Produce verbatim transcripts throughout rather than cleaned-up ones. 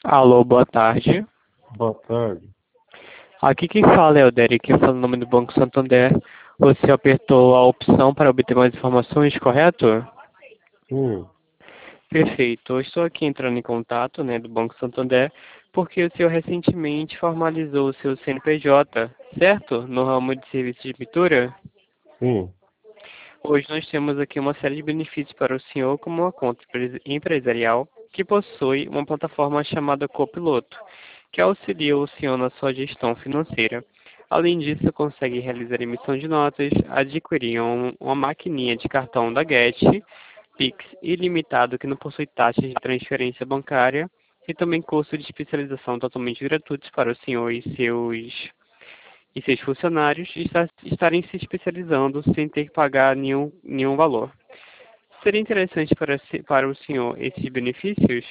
Alô, boa tarde. Boa tarde. Aqui quem fala é o Derek, eu falo no nome do Banco Santander. Você apertou a opção para obter mais informações, correto? Sim. Perfeito. Eu estou aqui entrando em contato, né, do Banco Santander, porque o senhor recentemente formalizou o seu C N P J, certo? No ramo de serviços de pintura. Sim. Hoje nós temos aqui uma série de benefícios para o senhor como uma conta empre- empresarial que possui uma plataforma chamada Copiloto, que auxilia o senhor na sua gestão financeira. Além disso, consegue realizar emissão de notas, adquirir um- uma maquininha de cartão da Get, Pix ilimitado que não possui taxas de transferência bancária e também curso de especialização totalmente gratuitos para o senhor e seus e seus funcionários estar- estarem se especializando sem ter que pagar nenhum, nenhum valor. Seria interessante para, se- para o senhor esses benefícios?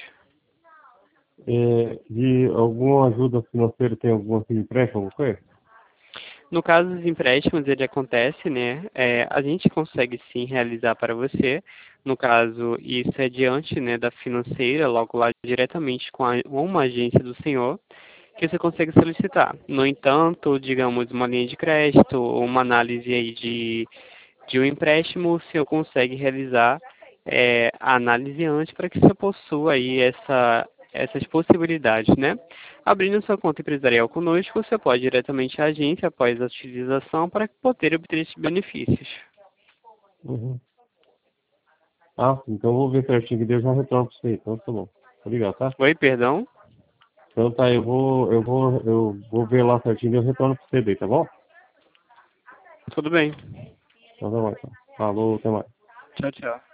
É, de alguma ajuda financeira, tem algum assim, empréstimo, alguma coisa? No caso dos empréstimos, ele acontece, né? É, a gente consegue sim realizar para você. No caso, isso é diante, né, da financeira, logo lá diretamente com a- uma agência do senhor, que você consegue solicitar. No entanto, digamos, uma linha de crédito ou uma análise aí de de um empréstimo, o senhor consegue realizar é, a análise antes para que você possua aí essa, essas possibilidades, né? Abrindo sua conta empresarial conosco, você pode ir diretamente à agência após a utilização para poder obter esses benefícios. Uhum. Ah, então eu vou ver certinho que Deus já retorno pra você. Então tá bom. Obrigado, tá? Oi, perdão? Então tá, eu vou, eu vou, eu vou ver lá certinho e eu retorno pra você daí, tá bom? Tudo bem. Então tá bom, então. Falou, até mais. Tchau, tchau.